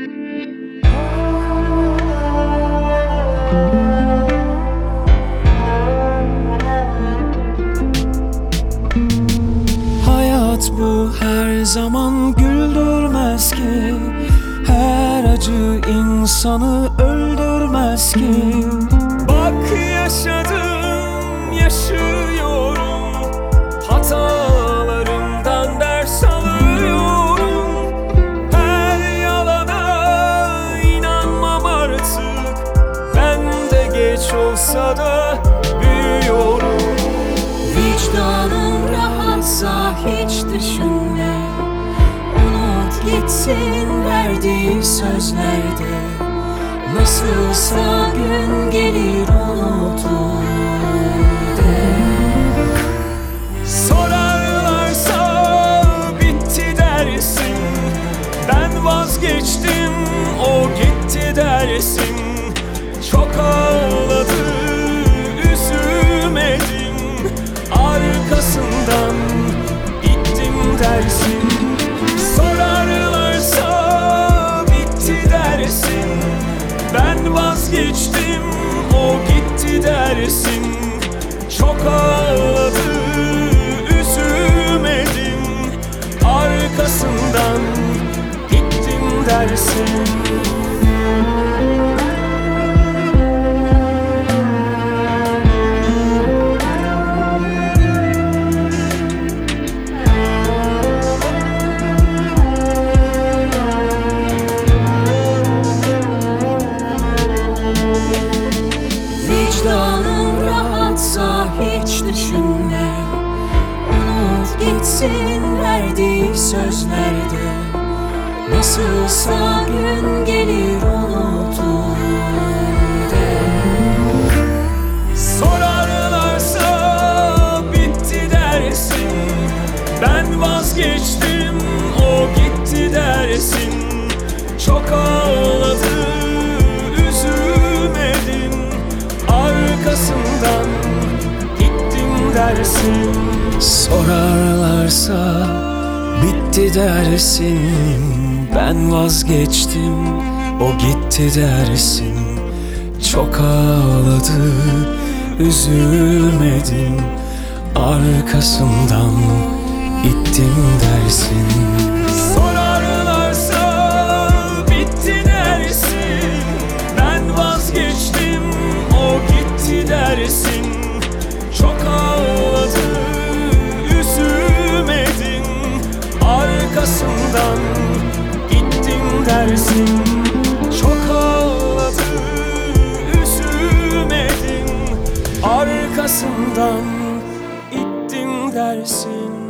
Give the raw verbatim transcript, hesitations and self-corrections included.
Hayat bu her zaman güldürmez ki, her acı insanı öldürmez ki. Bak yaşadım, yaşıyorum, hatalarımdan ders alıyorum. Her yalana inanmam artık, ben de geç olsa da büyüyorum. Vicdanın rahatsa hiç düşünme, unut gitsin verdiği sözlerde. Nasılsa gün gelir unutur de. Sorarlarsa bitti dersin, ben vazgeçtim, o gitti dersin. Çok ağladı, üzülmedim, arkasından gittim dersin. Sorarlarsa bitti dersin, ben vazgeçtim, o gitti dersin. Çok ağladı, üzülmedim, arkasından gittim dersin. Vicdanın rahatsa hiç düşünme, unut gitsin verdiği sözlerde. Nasılsa gün gelir unutur de. Sorarlarsa bitti dersin, ben vazgeçtim, o gitti dersin. Çok ağladı, üzülmedim, arkasından gittim dersin. Sorarlarsa bitti dersin, ben vazgeçtim, o gitti dersin. Çok ağladı, üzülmedim, arkasından gittim dersin. Sorarlarsa bitti dersin, ben vazgeçtim, o gitti dersin. Çok ağladı, üzülmedim, arkasından gittim dersin. Çok ağladı, üzülmedim, arkasından gittim dersin.